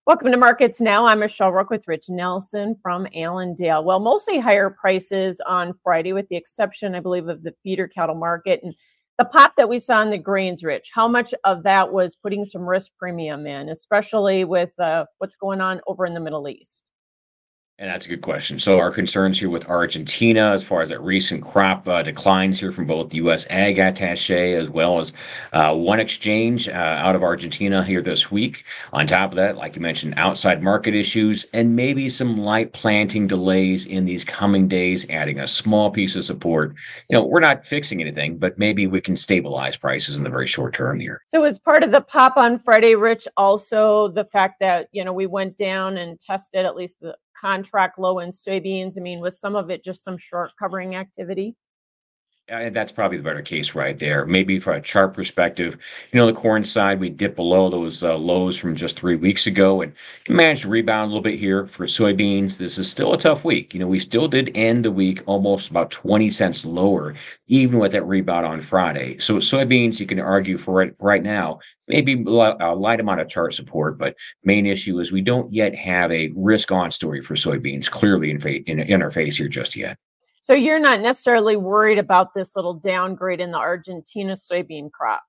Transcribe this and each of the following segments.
Welcome to Markets Now. I'm Michelle Rook with Rich Nelson from Allendale. Well, mostly higher prices on Friday, with the exception, I believe, of the feeder cattle market and the pop that we saw in the grains, Rich. How much of that was putting some risk premium in, especially with what's going on over in the Middle East? And that's a good question. So, our concerns here with Argentina, as far as that recent crop declines here from both the U.S. Ag Attaché as well as one exchange out of Argentina here this week. On top of that, like you mentioned, outside market issues and maybe some light planting delays in these coming days, adding a small piece of support. We're not fixing anything, but maybe we can stabilize prices in the very short term here. So, as part of the pop on Friday, Rich, also the fact that, we went down and tested at least the contract low in soybeans. I mean, was some of it just some short covering activity? That's probably the better case right there. Maybe from a chart perspective, the corn side, we dipped below those lows from just 3 weeks ago and managed to rebound a little bit here for soybeans. This is still a tough week. We still did end the week almost about 20 cents lower, even with that rebound on Friday. So soybeans, you can argue for it right now, maybe a light amount of chart support, but main issue is we don't yet have a risk on story for soybeans clearly in our face here just yet. So you're not necessarily worried about this little downgrade in the Argentina soybean crop.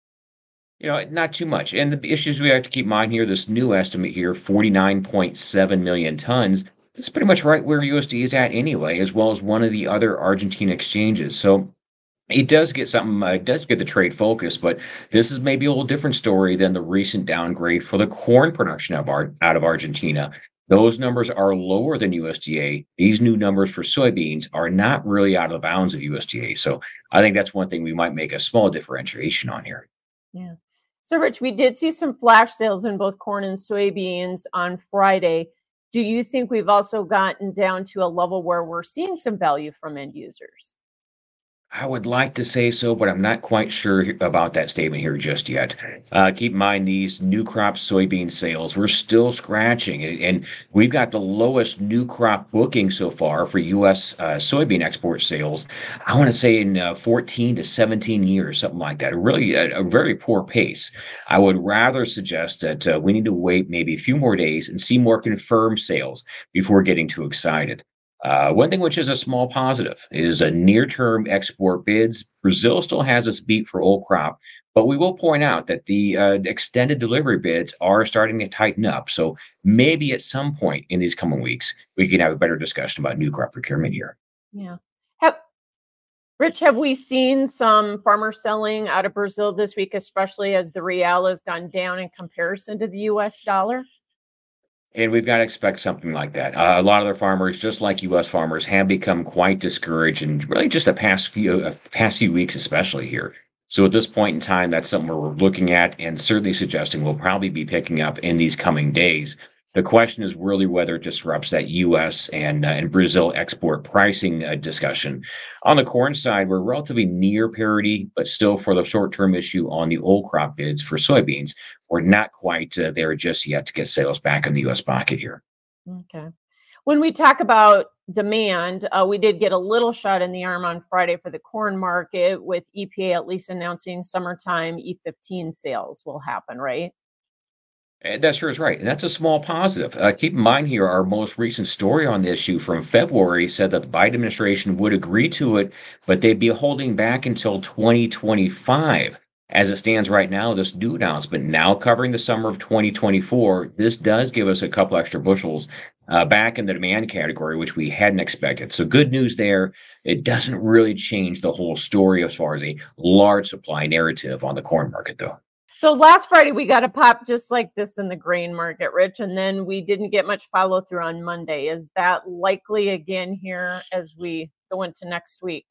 Not too much. And the issues we have to keep in mind here, this new estimate here, 49.7 million tons. That's pretty much right where USD is at anyway, as well as one of the other Argentine exchanges. So it does get something, it does get the trade focus, but this is maybe a little different story than the recent downgrade for the corn production out of Argentina. Those numbers are lower than USDA. These new numbers for soybeans are not really out of the bounds of USDA. So I think that's one thing we might make a small differentiation on here. Yeah. So, Rich, we did see some flash sales in both corn and soybeans on Friday. Do you think we've also gotten down to a level where we're seeing some value from end users? I would like to say so, but I'm not quite sure about that statement here just yet. Keep in mind these new crop soybean sales, we're still scratching, and we've got the lowest new crop booking so far for U.S. Soybean export sales. I want to say in 14 to 17 years, something like that. Really a very poor pace. I would rather suggest that we need to wait maybe a few more days and see more confirmed sales before getting too excited. One thing which is a small positive is a near-term export bids. Brazil still has us beat for old crop, but we will point out that the extended delivery bids are starting to tighten up. So maybe at some point in these coming weeks, we can have a better discussion about new crop procurement here. Yeah. Have, Rich, have we seen some farmers selling out of Brazil this week, especially as the real has gone down in comparison to the US dollar? And we've got to expect something like that. A lot of their farmers, just like U.S. farmers, have become quite discouraged, and really just the past few weeks, especially here. So at this point in time, that's something we're looking at, and certainly suggesting we'll probably be picking up in these coming days. The question is really whether it disrupts that U.S. and Brazil export pricing discussion. On the corn side, we're relatively near parity, but still for the short-term issue on the old crop bids for soybeans, we're not quite there just yet to get sales back in the U.S. pocket here. Okay. When we talk about demand, we did get a little shot in the arm on Friday for the corn market, with EPA at least announcing summertime E15 sales will happen, right? That sure is right. And that's a small positive. Keep in mind here, our most recent story on the issue from February said that the Biden administration would agree to it, but they'd be holding back until 2025. As it stands right now, this new announcement now covering the summer of 2024, this does give us a couple extra bushels back in the demand category, which we hadn't expected. So good news there. It doesn't really change the whole story as far as a large supply narrative on the corn market, though. So last Friday we got a pop just like this in the grain market, Rich, and then we didn't get much follow through on Monday. Is that likely again here as we go into next week?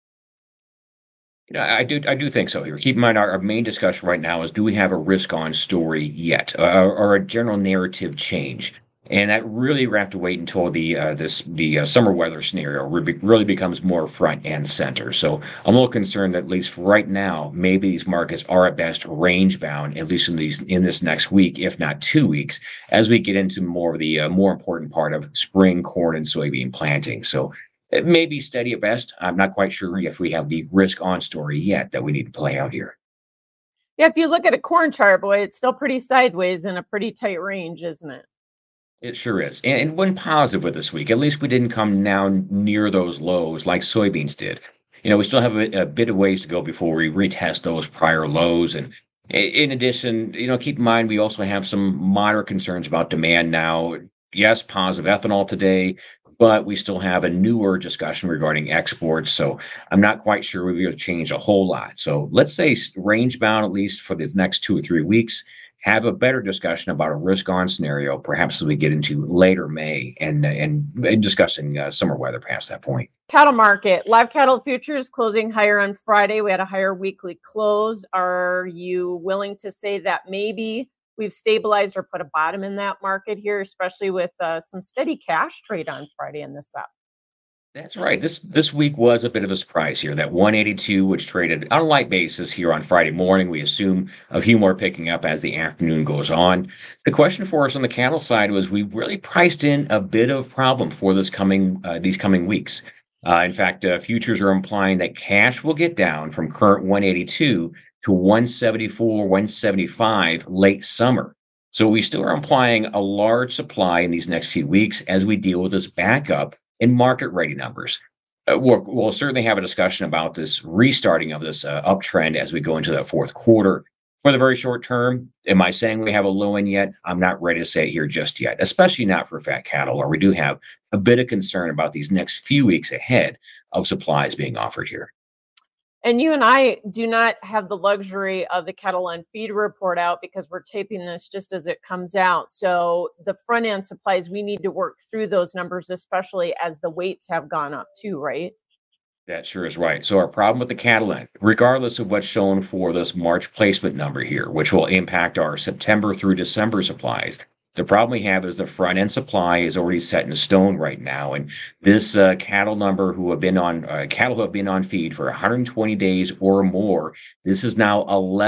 I do think so here. Keep in mind, our main discussion right now is, do we have a risk on story yet, or a general narrative change? And that really we have to wait until the summer weather scenario really becomes more front and center. So I'm a little concerned that at least for right now, maybe these markets are at best range bound, at least in this next week, if not 2 weeks, as we get into more of the more important part of spring corn and soybean planting. So it may be steady at best. I'm not quite sure if we have the risk on story yet that we need to play out here. Yeah, if you look at a corn chart, boy, it's still pretty sideways in a pretty tight range, isn't it? It sure is. And one positive with this week, at least we didn't come down near those lows like soybeans did. We still have a bit of ways to go before we retest those prior lows. And in addition, keep in mind we also have some moderate concerns about demand now. Yes, positive ethanol today, but we still have a newer discussion regarding exports. So I'm not quite sure we'll be able to change a whole lot. So let's say range bound at least for the next 2 or 3 weeks. Have a better discussion about a risk-on scenario, perhaps as we get into later May and discussing summer weather past that point. Cattle market, live cattle futures closing higher on Friday. We had a higher weekly close. Are you willing to say that maybe we've stabilized or put a bottom in that market here, especially with some steady cash trade on Friday in this up? That's right. This week was a bit of a surprise here. That 182, which traded on a light basis here on Friday morning. We assume a few more picking up as the afternoon goes on. The question for us on the cattle side was we really priced in a bit of problem for these coming weeks. In fact, futures are implying that cash will get down from current 182 to 174, 175 late summer. So we still are implying a large supply in these next few weeks as we deal with this backup in market ready numbers. We'll certainly have a discussion about this restarting of this uptrend as we go into that fourth quarter. For the very short term, am I saying we have a low in yet? I'm not ready to say it here just yet, especially not for fat cattle, where we do have a bit of concern about these next few weeks ahead of supplies being offered here. And you and I do not have the luxury of the cattle on feed report out because we're taping this just as it comes out. So the front end supplies, we need to work through those numbers, especially as the weights have gone up too, right? That sure is right. So our problem with the cattle end, regardless of what's shown for this March placement number here, which will impact our September through December supplies, the problem we have is the front end supply is already set in stone right now, and this cattle number who have been on cattle who have been on feed for 120 days or more, this is now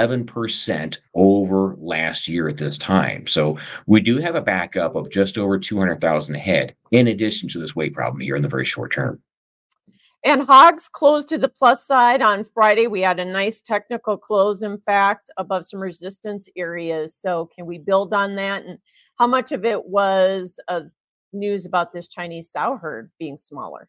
11% over last year at this time. So we do have a backup of just over 200,000 head, in addition to this weight problem here in the very short term. And hogs closed to the plus side on Friday. We had a nice technical close, in fact, above some resistance areas. So can we build on that? And how much of it was news about this Chinese sow herd being smaller?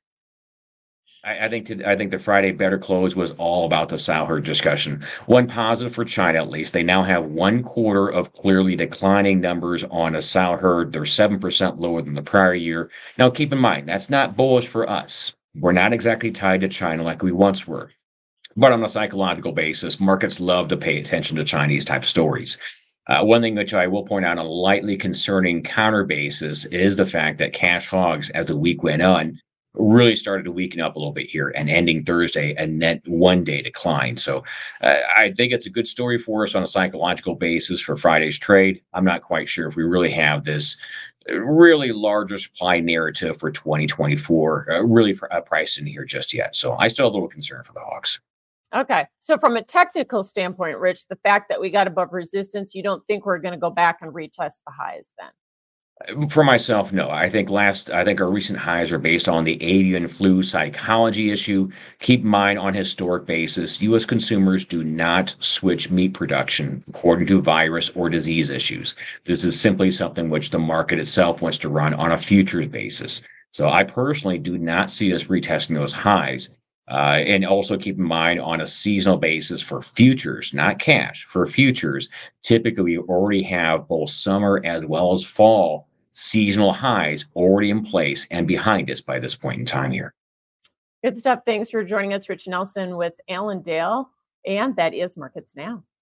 I think the Friday better close was all about the sow herd discussion. One positive for China, at least, they now have 1/4 of clearly declining numbers on a sow herd. They're 7% lower than the prior year. Now, keep in mind, that's not bullish for us. We're not exactly tied to China like we once were. But on a psychological basis, markets love to pay attention to Chinese type stories. One thing which I will point out on a lightly concerning counter basis is the fact that cash hogs, as the week went on, really started to weaken up a little bit here and ending Thursday a net 1-day decline. So I think it's a good story for us on a psychological basis for Friday's trade. I'm not quite sure if we really have this really larger supply narrative for 2024 really priced in here just yet. So I still have a little concern for the hogs. Okay. So from a technical standpoint, Rich, the fact that we got above resistance, you don't think we're going to go back and retest the highs then? For myself, no. I think our recent highs are based on the avian flu psychology issue. Keep in mind, on historic basis, U.S. consumers do not switch meat production according to virus or disease issues. This is simply something which the market itself wants to run on a futures basis. So I personally do not see us retesting those highs. And also keep in mind, on a seasonal basis for futures, not cash, for futures, typically we already have both summer as well as fall seasonal highs already in place and behind us by this point in time here. Good stuff. Thanks for joining us, Rich Nelson with Allendale. And that is Markets Now.